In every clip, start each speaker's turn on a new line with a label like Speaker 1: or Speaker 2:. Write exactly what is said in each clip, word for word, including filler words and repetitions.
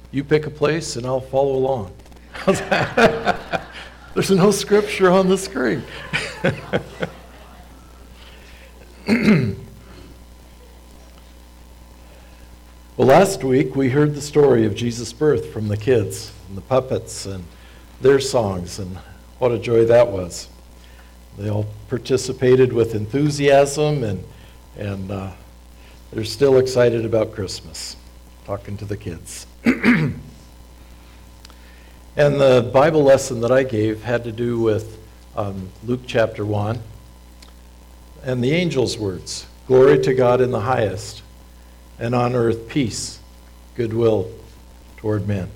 Speaker 1: You pick a place and I'll follow along. There's no scripture on the screen. Well, last week we heard the story of Jesus' birth from the kids and the puppets and their songs, and what a joy that was. They all participated with enthusiasm, and and uh, they're still excited about Christmas, talking to the kids. And the Bible lesson that I gave had to do with um, Luke chapter one and the angel's words, "Glory to God in the highest, and on earth peace, goodwill toward men."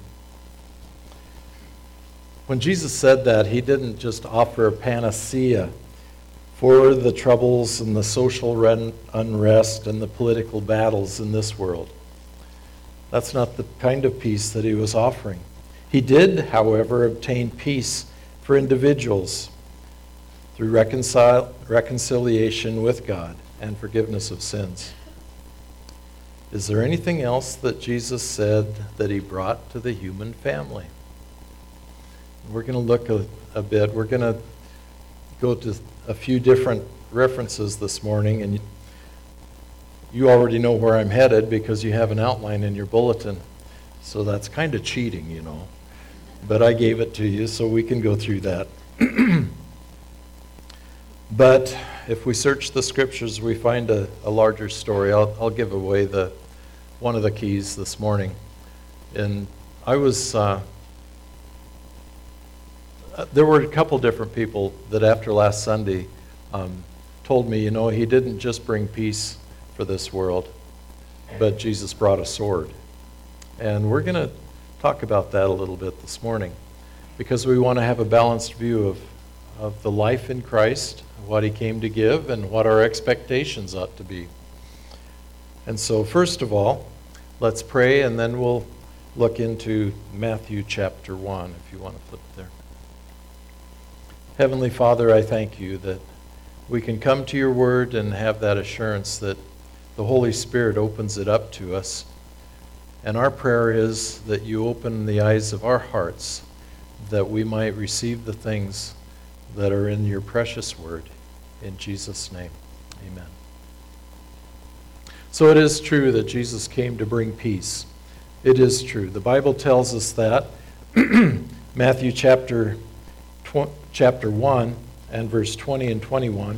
Speaker 1: When Jesus said that, he didn't just offer a panacea for the troubles and the social unrest and the political battles in this world. That's not the kind of peace that he was offering. He did, however, obtain peace for individuals through reconcile, reconciliation with God and forgiveness of sins. Is there anything else that Jesus said that he brought to the human family? We're going to look a, a bit. We're going to go to a few different references this morning, and you already know where I'm headed because you have an outline in your bulletin. So that's kind of cheating, you know. But I gave it to you so we can go through that. But if we search the scriptures, we find a, a larger story. I'll, I'll give away the one of the keys this morning. And I was, uh, there were a couple different people that after last Sunday um, told me, you know, he didn't just bring peace for this world, but Jesus brought a sword. And we're going to talk about that a little bit this morning because we want to have a balanced view of, of the life in Christ, what he came to give, and what our expectations ought to be. And so first of all, let's pray, and then we'll look into Matthew chapter one, if you want to flip there. Heavenly Father, I thank you that we can come to your word and have that assurance that the Holy Spirit opens it up to us. And our prayer is that you open the eyes of our hearts that we might receive the things that are in your precious word. In Jesus' name, amen. So it is true that Jesus came to bring peace. It is true. The Bible tells us that. Matthew chapter tw- chapter one and verse twenty and twenty-one.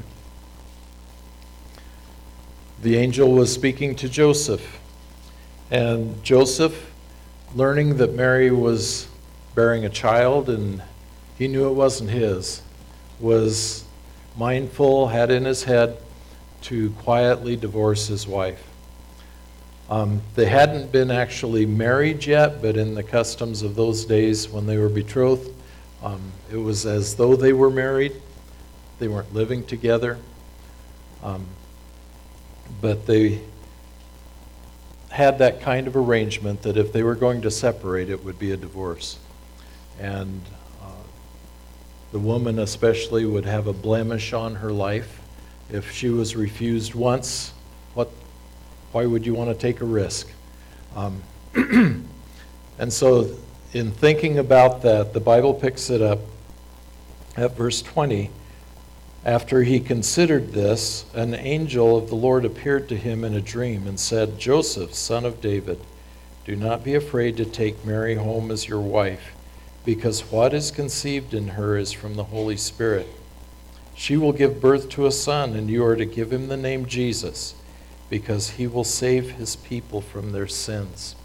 Speaker 1: The angel was speaking to Joseph. And Joseph, learning that Mary was bearing a child and he knew it wasn't his, was mindful, had in his head to quietly divorce his wife. Um, they hadn't been actually married yet, but in the customs of those days when they were betrothed, um, it was as though they were married. They weren't living together. Um, but they had that kind of arrangement that if they were going to separate, it would be a divorce. And uh, the woman especially would have a blemish on her life. If she was refused once, what? Why would you want to take a risk? Um, and so in thinking about that, the Bible picks it up at verse twenty. After he considered this, an angel of the Lord appeared to him in a dream and said, "Joseph, son of David, do not be afraid to take Mary home as your wife, because what is conceived in her is from the Holy Spirit. She will give birth to a son, and you are to give him the name Jesus, because he will save his people from their sins."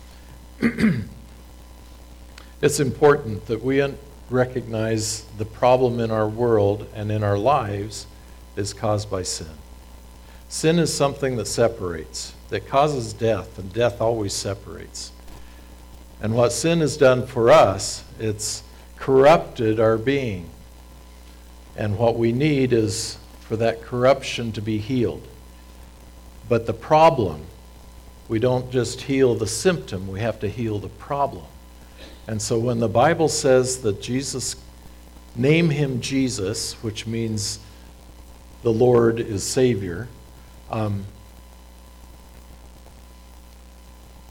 Speaker 1: It's important that we recognize the problem in our world and in our lives is caused by sin. Sin is something that separates, that causes death, and death always separates. And what sin has done for us, it's corrupted our being. And what we need is for that corruption to be healed. But the problem, we don't just heal the symptom, we have to heal the problem. And so when the Bible says that Jesus, name him Jesus, which means the Lord is Savior, um,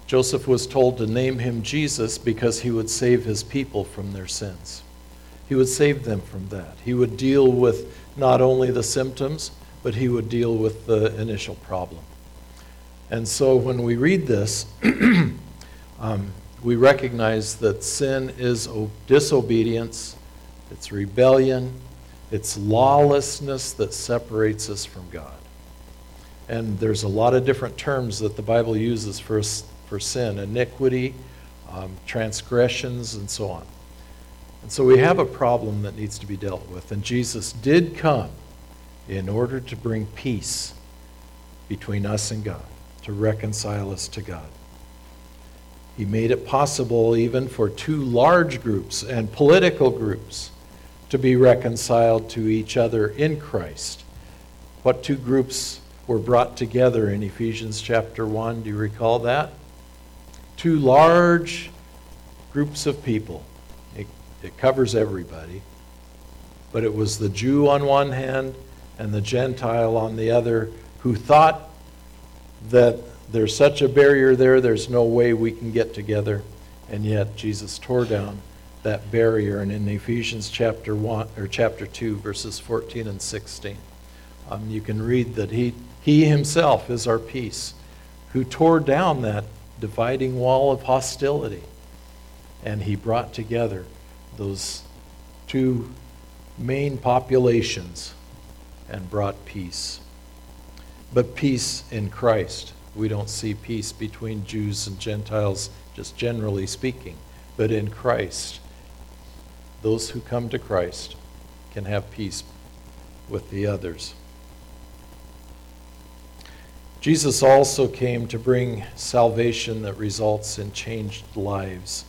Speaker 1: Joseph was told to name him Jesus because he would save his people from their sins. He would save them from that. He would deal with not only the symptoms, but he would deal with the initial problem. And so when we read this, um, we recognize that sin is disobedience, it's rebellion, it's lawlessness that separates us from God. And there's a lot of different terms that the Bible uses for, for sin: iniquity, um, transgressions, and so on. And so we have a problem that needs to be dealt with. And Jesus did come in order to bring peace between us and God, to reconcile us to God. He made it possible even for two large groups and political groups to be reconciled to each other in Christ. What two groups were brought together in Ephesians chapter one? Do you recall that? Two large groups of people. It, it covers everybody. But it was the Jew on one hand and the Gentile on the other, who thought that there's such a barrier there, there's no way we can get together. And yet Jesus tore down that barrier. And in Ephesians chapter one or chapter two, verses fourteen and sixteen, um, you can read that he he himself is our peace, who tore down that dividing wall of hostility, and he brought together those two main populations and brought peace. But peace in Christ. We don't see peace between Jews and Gentiles, just generally speaking. But in Christ, those who come to Christ can have peace with the others. Jesus also came to bring salvation that results in changed lives.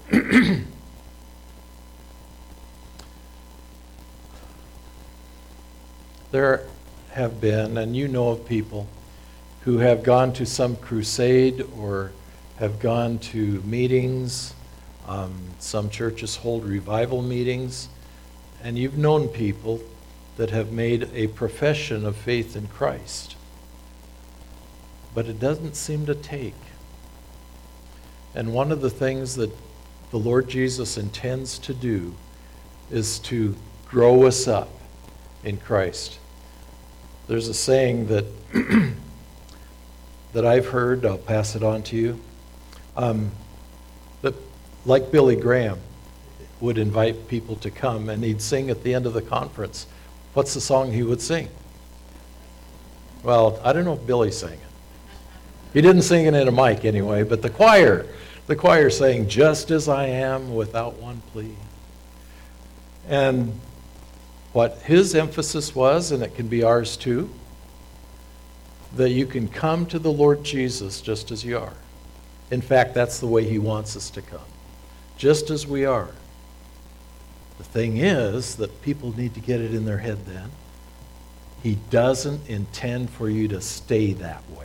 Speaker 1: There have been, and you know of people, who have gone to some crusade or have gone to meetings. Um, some churches hold revival meetings. And you've known people that have made a profession of faith in Christ. But it doesn't seem to take. And one of the things that the Lord Jesus intends to do is to grow us up in Christ. There's a saying that that I've heard, I'll pass it on to you, um, that like Billy Graham would invite people to come, and he'd sing at the end of the conference. What's the song he would sing? Well, I don't know if Billy sang it. He didn't sing it in a mic anyway, but the choir, the choir sang, "Just as I am, without one plea." And what his emphasis was, and it can be ours too, that you can come to the Lord Jesus just as you are. In fact, that's the way he wants us to come, just as we are. The thing is that people need to get it in their head then. He doesn't intend for you to stay that way.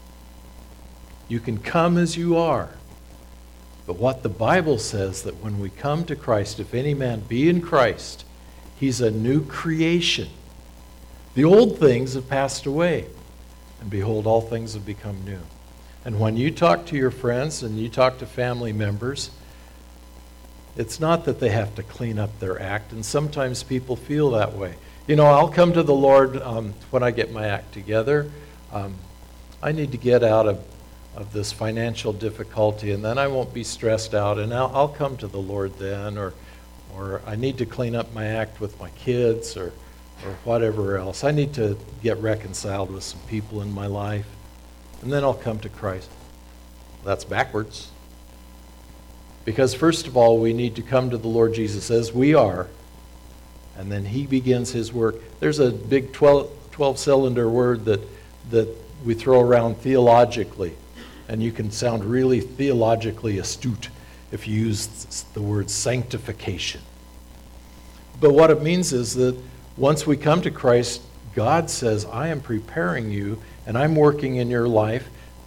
Speaker 1: You can come as you are. But what the Bible says, that when we come to Christ, if any man be in Christ, he's a new creation. The old things have passed away, and behold, all things have become new. And when you talk to your friends and you talk to family members, it's not that they have to clean up their act, and sometimes people feel that way. You know, I'll come to the Lord um, when I get my act together. Um, I need to get out of, of this financial difficulty, and then I won't be stressed out, and I'll, I'll come to the Lord then, or or I need to clean up my act with my kids, or or whatever else. I need to get reconciled with some people in my life, and then I'll come to Christ. That's backwards. Because first of all, we need to come to the Lord Jesus as we are, and then he begins his work. There's a big twelve-cylinder word that, that we throw around theologically, and you can sound really theologically astute if you use the word sanctification. But what it means is that once we come to Christ, God says, I am preparing you, and I'm working in your life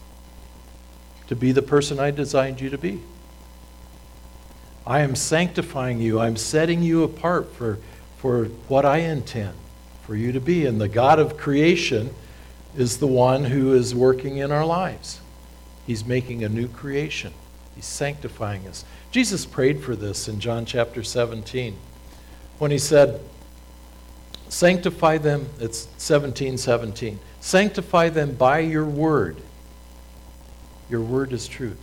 Speaker 1: to be the person I designed you to be. I am sanctifying you. I'm setting you apart for, for what I intend for you to be. And the God of creation is the one who is working in our lives. He's making a new creation. He's sanctifying us. Jesus prayed for this in John chapter seventeen when he said, sanctify them, it's seventeen seventeen, sanctify them by your word. Your word is truth.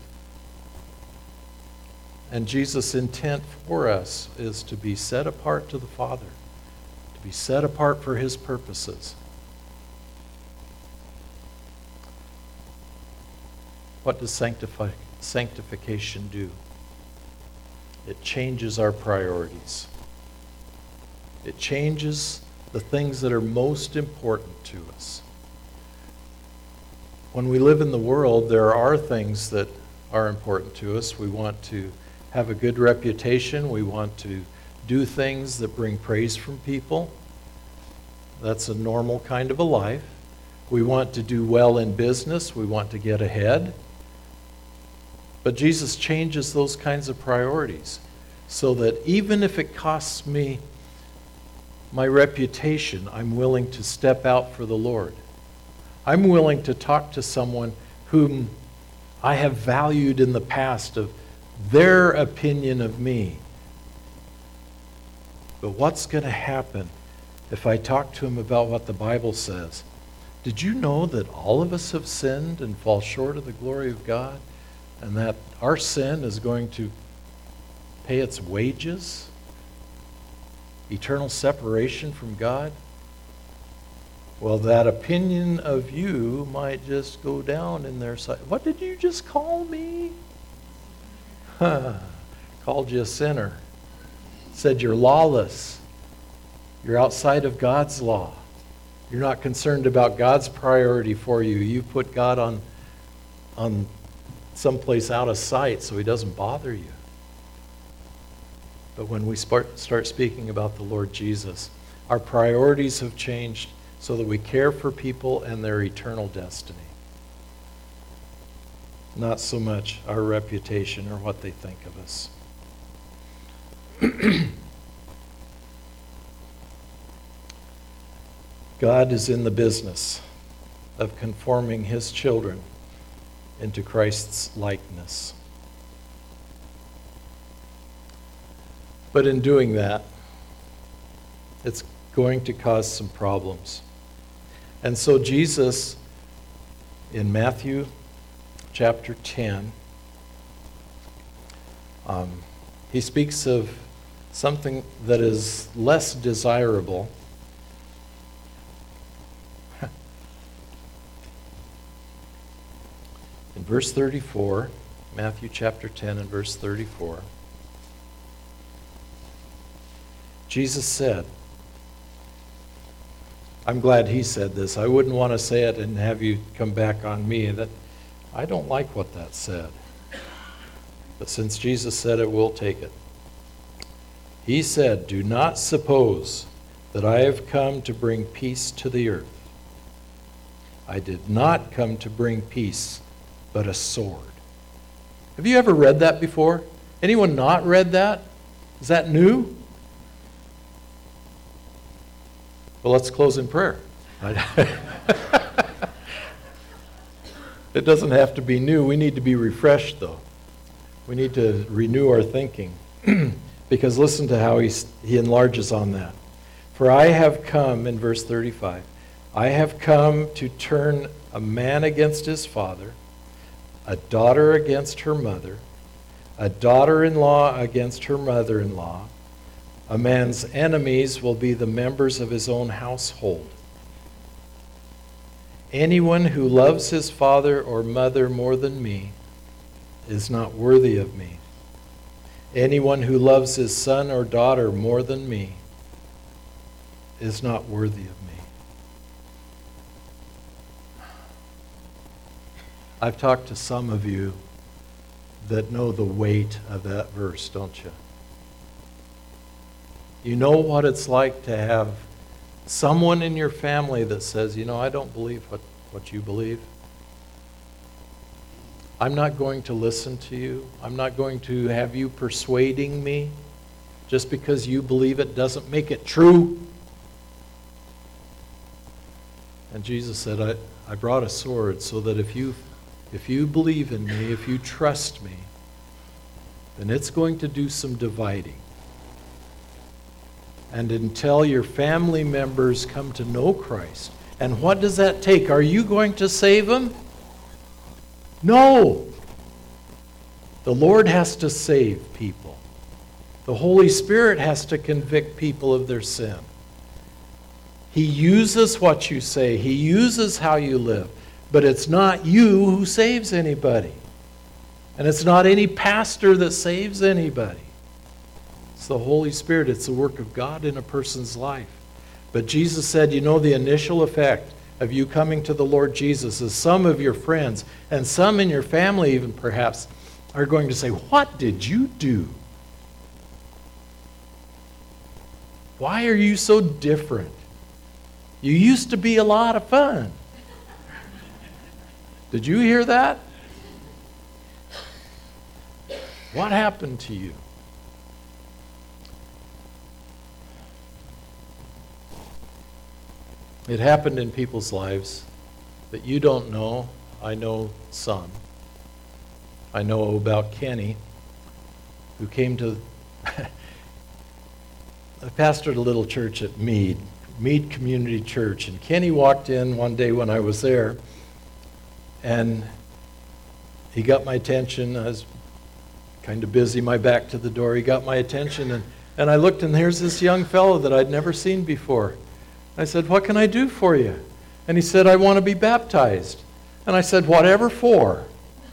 Speaker 1: And Jesus' intent for us is to be set apart to the Father, to be set apart for his purposes. What does sanctify, sanctification do? It changes our priorities. It changes the things that are most important to us. When we live in the world, there are things that are important to us. We want to have a good reputation. We want to do things that bring praise from people. That's a normal kind of a life. We want to do well in business. We want to get ahead. But Jesus changes those kinds of priorities so that even if it costs me my reputation, I'm willing to step out for the Lord. I'm willing to talk to someone whom I have valued in the past of their opinion of me. But what's going to happen if I talk to him about what the Bible says? Did you know that all of us have sinned and fall short of the glory of God? And that our sin is going to pay its wages? Eternal separation from God? Well, that opinion of you might just go down in their sight. What did you just call me? Huh. Called you a sinner. Said you're lawless. You're outside of God's law. You're not concerned about God's priority for you. You put God on, on someplace out of sight so he doesn't bother you. But when we start, start speaking about the Lord Jesus, our priorities have changed so that we care for people and their eternal destiny. Not so much our reputation or what they think of us. God is in the business of conforming his children into Christ's likeness. But in doing that, it's going to cause some problems. And so Jesus, in Matthew chapter ten, um, he speaks of something that is less desirable. In verse thirty-four, Matthew chapter ten and verse thirty-four, Jesus said, I'm glad he said this. I wouldn't want to say it and have you come back on me. That I don't like what that said. But since Jesus said it, we'll take it. He said, do not suppose that I have come to bring peace to the earth. I did not come to bring peace, but a sword. Have you ever read that before? Anyone not read that? Is that new? Well, let's close in prayer. It doesn't have to be new. We need to be refreshed, though. We need to renew our thinking. Because listen to how he, he enlarges on that. For I have come, in verse thirty-five, I have come to turn a man against his father, a daughter against her mother, a daughter-in-law against her mother-in-law. A man's enemies will be the members of his own household. Anyone who loves his father or mother more than me is not worthy of me. Anyone who loves his son or daughter more than me is not worthy of me. I've talked to some of you that know the weight of that verse, don't you? You know what it's like to have someone in your family that says, you know, I don't believe what, what you believe. I'm not going to listen to you. I'm not going to have you persuading me. Just because you believe it doesn't make it true. And Jesus said, I, I brought a sword so that if you if you believe in me, if you trust me, then it's going to do some dividing. And until your family members come to know Christ. And what does that take? Are you going to save them? No. The Lord has to save people. The Holy Spirit has to convict people of their sin. He uses what you say. He uses how you live. But it's not you who saves anybody. And it's not any pastor that saves anybody. It's the Holy Spirit. It's the work of God in a person's life. But Jesus said, you know, the initial effect of you coming to the Lord Jesus is some of your friends and some in your family even perhaps are going to say, what did you do? Why are you so different? You used to be a lot of fun. Did you hear that? What happened to you? It happened in people's lives that you don't know. I know some. I know about Kenny, who came to... I pastored a little church at Mead, Mead Community Church, and Kenny walked in one day when I was there, and he got my attention. I was kind of busy, my back to the door. He got my attention, and, and I looked, and here's this young fellow that I'd never seen before. I said, what can I do for you? And he said, I want to be baptized. And I said, whatever for?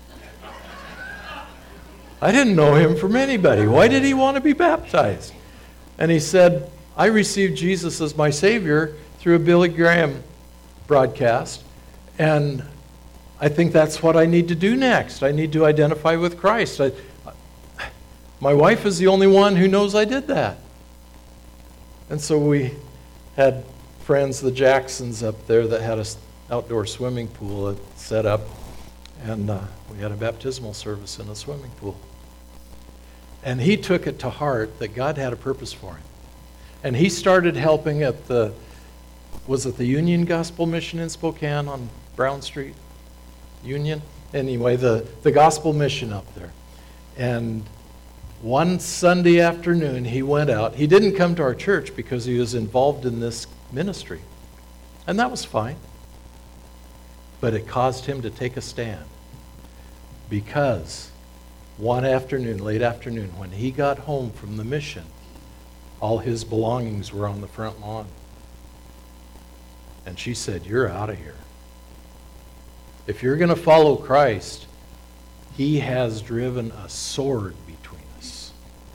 Speaker 1: I didn't know him from anybody. Why did he want to be baptized? And he said, I received Jesus as my Savior through a Billy Graham broadcast, and I think that's what I need to do next. I need to identify with Christ. I, my wife is the only one who knows I did that. And so we had friends, the Jacksons up there, that had an outdoor swimming pool set up, and uh, we had a baptismal service in a swimming pool. And he took it to heart that God had a purpose for him. And he started helping at the, was it the Union Gospel Mission in Spokane on Brown Street? Union? Anyway, the, the Gospel Mission up there. And one Sunday afternoon, he went out. He didn't come to our church because he was involved in this ministry. And that was fine. But it caused him to take a stand. Because one afternoon, late afternoon, when he got home from the mission, all his belongings were on the front lawn. And she said, you're out of here. If you're going to follow Christ, he has driven a sword between us.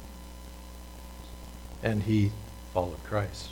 Speaker 1: And he followed Christ.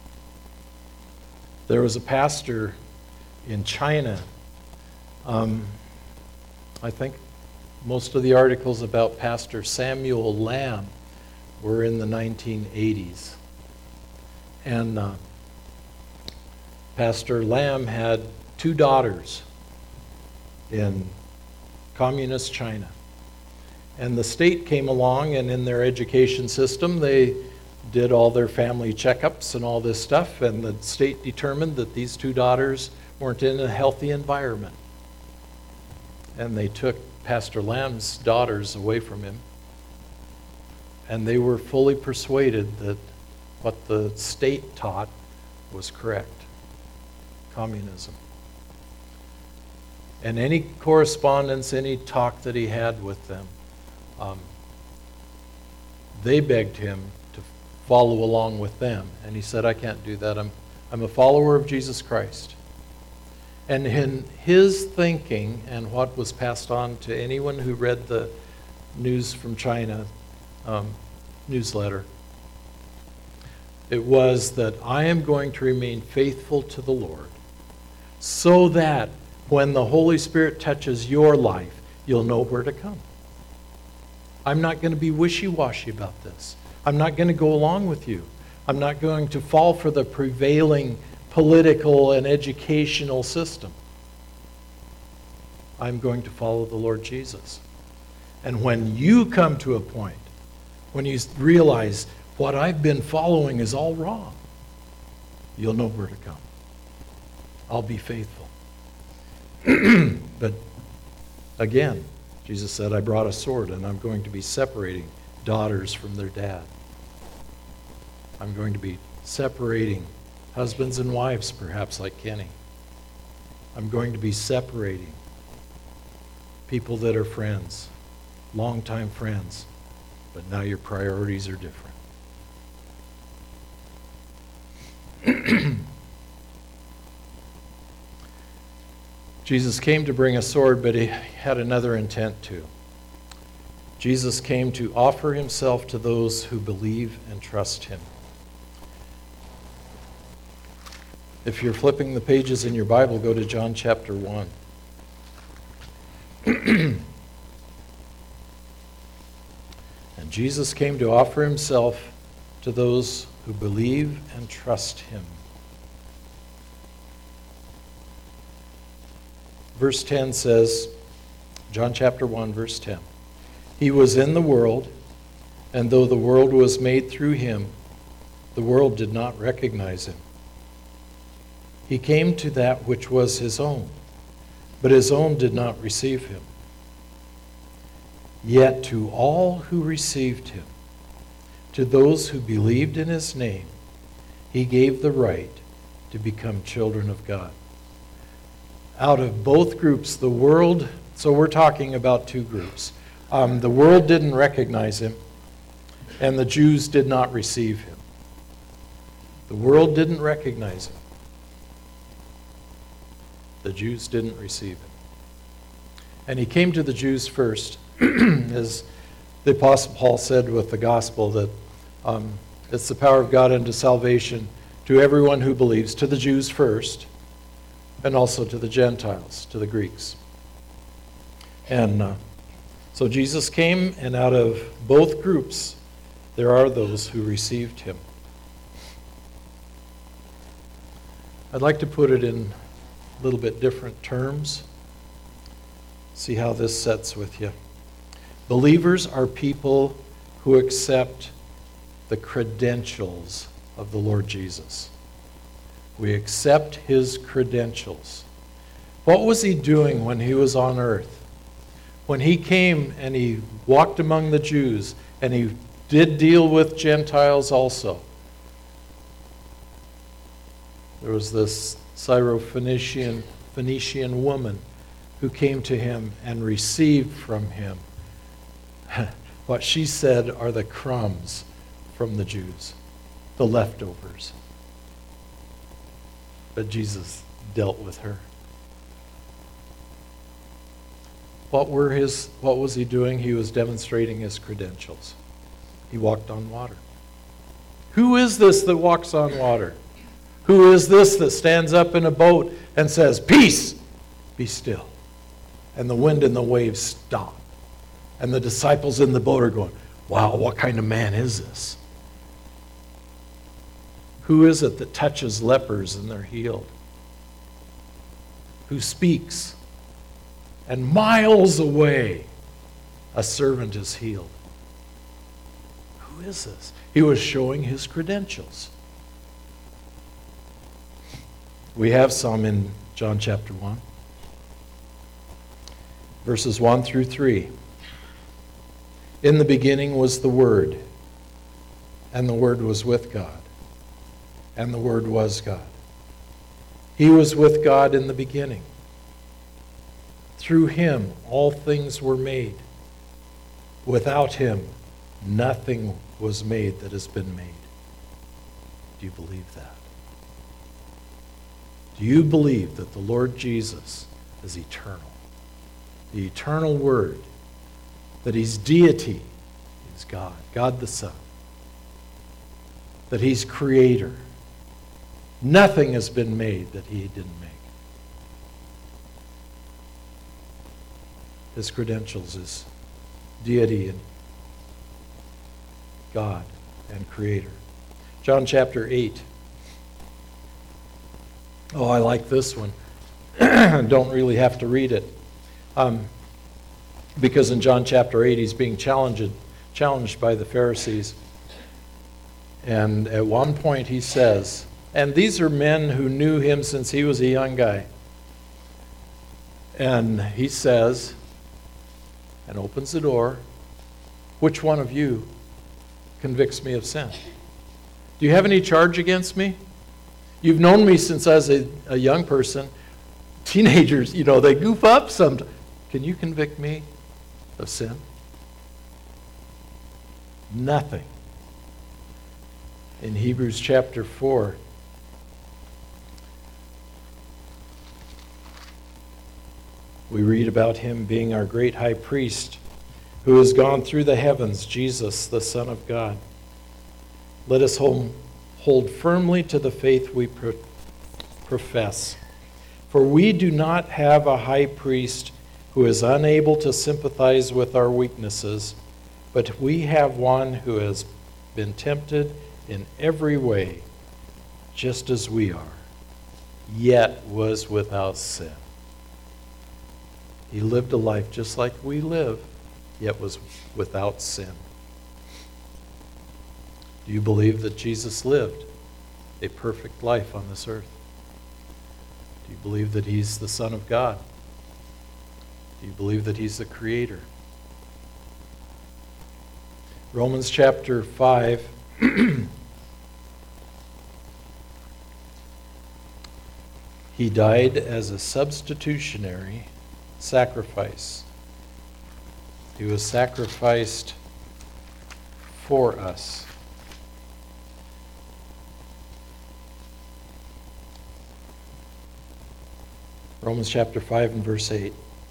Speaker 1: There was a pastor in China. Um, I think most of the articles about Pastor Samuel Lamb were in the nineteen eighties. And uh, Pastor Lamb had two daughters in communist China. And the state came along, and in their education system, they did all their family checkups and all this stuff, and the state determined that these two daughters weren't in a healthy environment. And they took Pastor Lamb's daughters away from him. And they were fully persuaded that what the state taught was correct. Communism. And any correspondence, any talk that he had with them, um, they begged him to follow along with them. And he said, I can't do that. I'm, I'm a follower of Jesus Christ. And in his thinking, and what was passed on to anyone who read the News from China um, newsletter, it was that I am going to remain faithful to the Lord so that when the Holy Spirit touches your life, you'll know where to come. I'm not going to be wishy-washy about this. I'm not going to go along with you. I'm not going to fall for the prevailing political and educational system. I'm going to follow the Lord Jesus. And when you come to a point, when you realize what I've been following is all wrong, you'll know where to come. I'll be faithful. But Again, Jesus said, I brought a sword, and I'm going to be separating daughters from their dad. I'm going to be separating husbands and wives, perhaps like Kenny. I'm going to be separating people that are friends, longtime friends, but now your priorities are different. Jesus came to bring a sword, but he had another intent too. Jesus came to offer himself to those who believe and trust him. If you're flipping the pages in your Bible, go to John chapter one. And Jesus came to offer himself to those who believe and trust him. Verse ten says, John chapter one, verse ten, he was in the world, and though the world was made through him, the world did not recognize him. He came to that which was his own, but his own did not receive him. Yet to all who received him, to those who believed in his name, he gave the right to become children of God. Out of both groups, the world, so we're talking about two groups. Um, the world didn't recognize him, and the Jews did not receive him. The world didn't recognize him. The Jews didn't receive him. And he came to the Jews first, as the Apostle Paul said with the gospel, that um, it's the power of God unto salvation to everyone who believes, to the Jews first, and also to the Gentiles, to the Greeks. And uh, so Jesus came, and out of both groups, there are those who received him. I'd like to put it in a little bit different terms. See how this sets with you. Believers are people who accept the credentials of the Lord Jesus. We accept his credentials. What was he doing when he was on earth? When he came and he walked among the Jews, and he did deal with Gentiles also. There was this Syrophoenician Phoenician woman who came to him and received from him what she said are the crumbs from the Jews, the leftovers. But Jesus dealt with her. What were his, what was he doing? He was demonstrating his credentials. He walked on water. Who is this that walks on water? Who is this that stands up in a boat and says, "Peace, be still"? And the wind and the waves stop. And the disciples in the boat are going, "Wow, what kind of man is this?" Who is it that touches lepers and they're healed? Who speaks? And miles away, a servant is healed. Who is this? He was showing his credentials. We have some in John chapter one, verses one through three. In the beginning was the Word, and the Word was with God, and the Word was God. He was with God in the beginning. Through him all things were made. Without him nothing was made that has been made. Do you believe that? Do you believe that the Lord Jesus is eternal? The eternal Word, that he's deity, is God, God the Son, that he's creator. Nothing has been made that he didn't make. His credentials is deity and God and creator. John chapter eight. Oh, I like this one. Don't really have to read it. Um, because in John chapter eight, he's being challenged, challenged by the Pharisees. And at one point he says, and these are men who knew him since he was a young guy. And he says, and opens the door, which one of you convicts me of sin? Do you have any charge against me? You've known me since I was a, a young person. Teenagers, you know, they goof up sometimes. Can you convict me of sin? Nothing. In Hebrews chapter four, we read about him being our great high priest who has gone through the heavens, Jesus, the Son of God. Let us hold, hold firmly to the faith we pro- profess. For we do not have a high priest who is unable to sympathize with our weaknesses, but we have one who has been tempted in every way, just as we are, yet was without sin. He lived a life just like we live, yet was without sin. Do you believe that Jesus lived a perfect life on this earth? Do you believe that he's the Son of God? Do you believe that he's the Creator? Romans chapter five. He died as a substitutionary sacrifice. He was sacrificed for us. Romans chapter five and verse eight.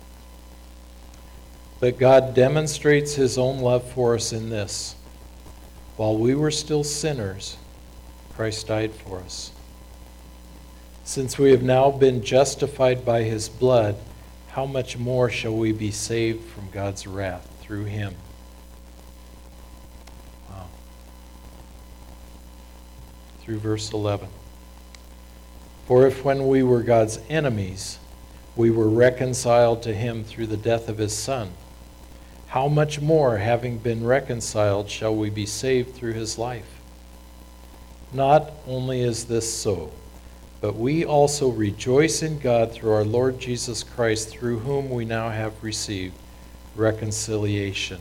Speaker 1: But God demonstrates his own love for us in this: while we were still sinners, Christ died for us. Since we have now been justified by his blood, how much more shall we be saved from God's wrath through him? Wow. Through verse eleven. For if when we were God's enemies, we were reconciled to him through the death of his Son, how much more, having been reconciled, shall we be saved through his life? Not only is this so, but we also rejoice in God through our Lord Jesus Christ, through whom we now have received reconciliation.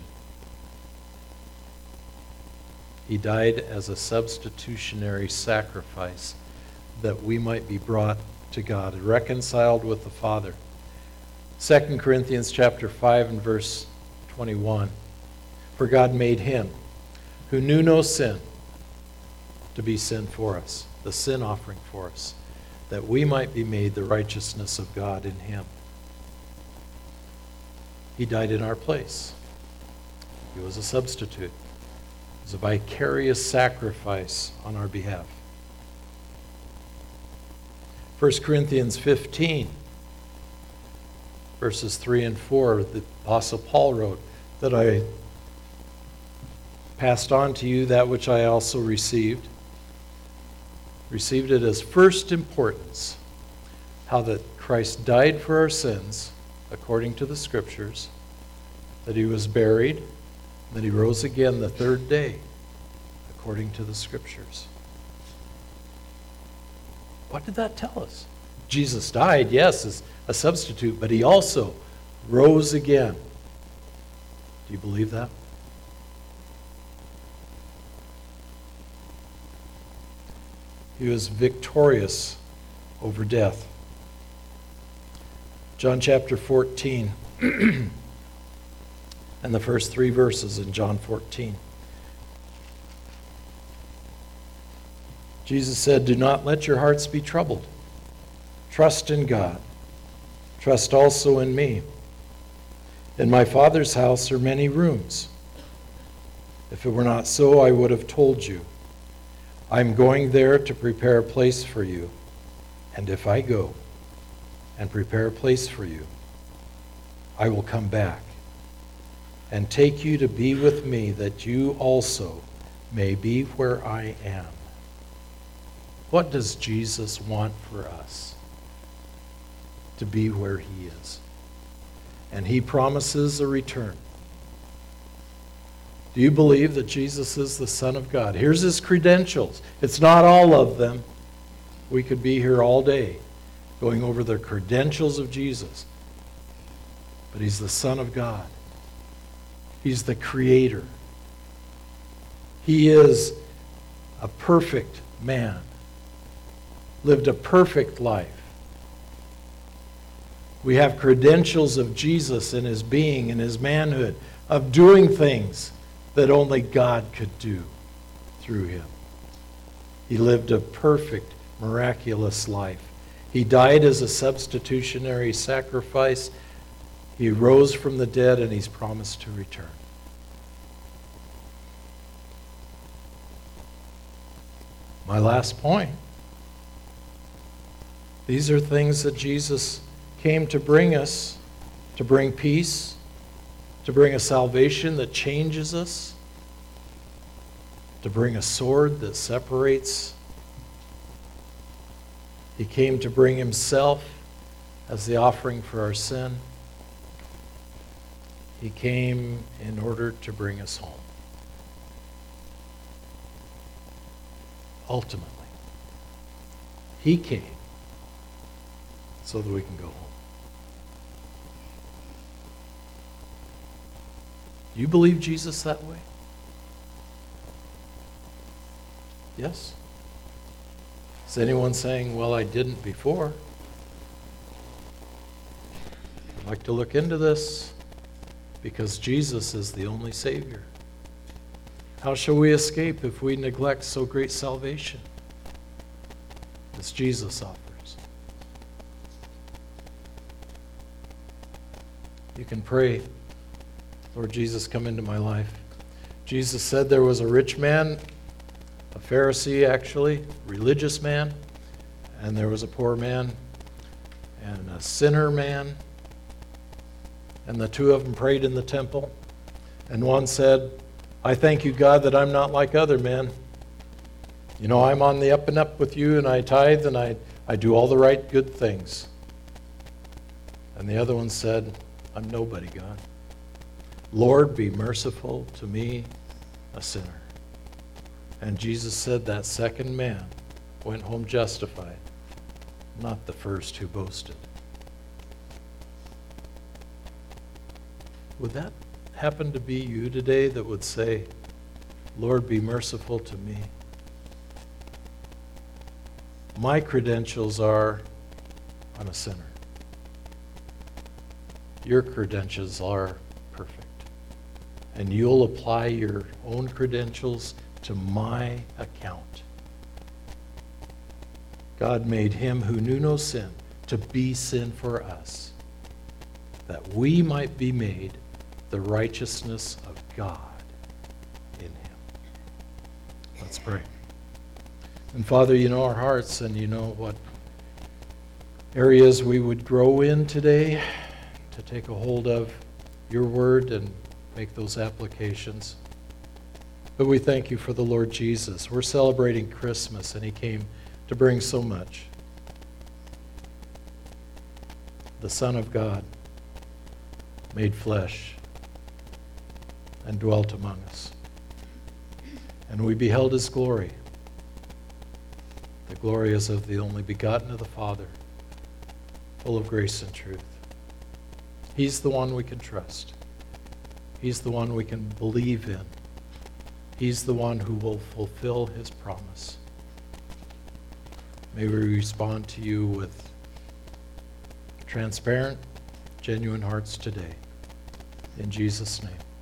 Speaker 1: He died as a substitutionary sacrifice that we might be brought to God, reconciled with the Father. Second Corinthians chapter five and verse twenty-one. For God made him who knew no sin to be sin for us, the sin offering for us, that we might be made the righteousness of God in him. He died in our place. He was a substitute. He was a vicarious sacrifice on our behalf. First Corinthians fifteen, verses three and four, the Apostle Paul wrote, that I passed on to you that which I also received. Received it as first importance, how that Christ died for our sins, according to the Scriptures, that he was buried, and that he rose again the third day, according to the Scriptures. What did that tell us? Jesus died, yes, as a substitute, but he also rose again. Do you believe that? He was victorious over death. John chapter fourteen, and the first three verses in John fourteen. Jesus said, "Do not let your hearts be troubled. Trust in God. Trust also in me. In my Father's house are many rooms. If it were not so, I would have told you. I am going there to prepare a place for you. And if I go and prepare a place for you, I will come back and take you to be with me, that you also may be where I am." What does Jesus want for us? To be where he is. And he promises a return. Do you believe that Jesus is the Son of God? Here's his credentials. It's not all of them. We could be here all day going over the credentials of Jesus. But he's the Son of God. He's the creator. He is a perfect man, lived a perfect life. We have credentials of Jesus in his being, in his manhood, of doing things that only God could do through him. He lived a perfect, miraculous life. He died as a substitutionary sacrifice. He rose from the dead, and he's promised to return. My last point. These are things that Jesus came to bring us, to bring peace, to bring a salvation that changes us, to bring a sword that separates. He came to bring himself as the offering for our sin. He came in order to bring us home. Ultimately, he came so that we can go home. Do you believe Jesus that way? Yes? Is anyone saying, well, I didn't before? I'd like to look into this because Jesus is the only Savior. How shall we escape if we neglect so great salvation as Jesus offers? You can pray, Lord Jesus, come into my life. Jesus said there was a rich man, a Pharisee actually, religious man, and there was a poor man and a sinner man, and the two of them prayed in the temple, and one said, I thank you, God, that I'm not like other men. You know, I'm on the up and up with you, and I tithe, and I, I do all the right good things. And the other one said, I'm nobody, God. Lord, be merciful to me, a sinner. And Jesus said that second man went home justified, not the first who boasted. Would that happen to be you today that would say, Lord, be merciful to me? My credentials are, I'm a sinner. Your credentials are perfect. And you'll apply your own credentials to my account. God made him who knew no sin to be sin for us, that we might be made the righteousness of God in him. Let's pray. And Father, you know our hearts, and you know what areas we would grow in today to take a hold of your word and make those applications. But we thank you for the Lord Jesus. We're celebrating Christmas, and he came to bring so much. The Son of God made flesh and dwelt among us. And we beheld his glory. The glory is of the only begotten of the Father, full of grace and truth. He's the one we can trust. He's the one we can believe in. He's the one who will fulfill his promise. May we respond to you with transparent, genuine hearts today. In Jesus' name.